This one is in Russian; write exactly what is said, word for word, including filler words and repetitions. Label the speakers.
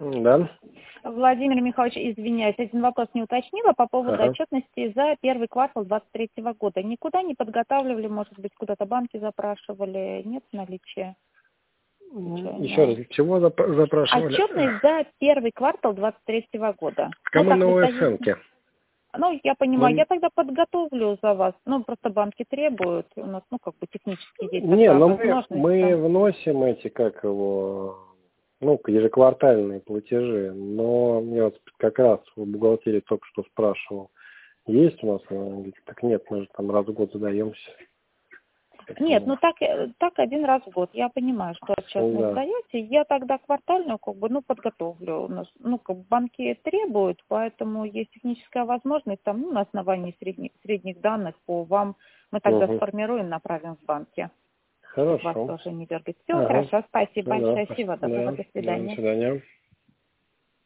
Speaker 1: Да.
Speaker 2: Владимир Михайлович, извиняюсь, один вопрос не уточнила по поводу
Speaker 1: Ага.
Speaker 2: отчетности за первый квартал двадцать третьего года. Никуда не подготавливали, может быть, куда-то банки запрашивали, нет наличия?
Speaker 1: Еще раз, чего зап- запрашивали?
Speaker 2: Отчетность за первый квартал двадцать третьего года.
Speaker 1: Кому
Speaker 2: Ну, так
Speaker 1: новые
Speaker 2: вы даете.
Speaker 1: оценки?
Speaker 2: Ну, я понимаю,
Speaker 1: Мы-
Speaker 2: я тогда подготовлю за вас. Ну, просто банки требуют. У нас, ну, как бы технически есть
Speaker 1: Не,
Speaker 2: такая
Speaker 1: но мы,
Speaker 2: возможность.
Speaker 1: мы
Speaker 2: там.
Speaker 1: вносим эти, как его, ну, ежеквартальные платежи, но я вот как раз в бухгалтерии только что спрашивал, есть у нас, она говорит, так нет, мы же там раз в год задаемся.
Speaker 2: Нет, ну так, э, так один раз в год. Я понимаю, что отчетность
Speaker 1: Да.
Speaker 2: даете. Я тогда квартальную, как бы, ну, подготовлю. У нас, ну, как бы банки требуют, поэтому есть техническая возможность, там, ну, на основании средних, средних данных по вам мы тогда
Speaker 1: Угу.
Speaker 2: сформируем, направим в банки. Чтобы вас
Speaker 1: Хорошо.
Speaker 2: тоже не дергать. Все,
Speaker 1: Ага.
Speaker 2: хорошо, спасибо
Speaker 1: Ну, да,
Speaker 2: большое.
Speaker 1: спасибо.
Speaker 2: Всего доброго,
Speaker 1: Да,
Speaker 2: до
Speaker 1: да, до
Speaker 2: свидания.
Speaker 1: свидания.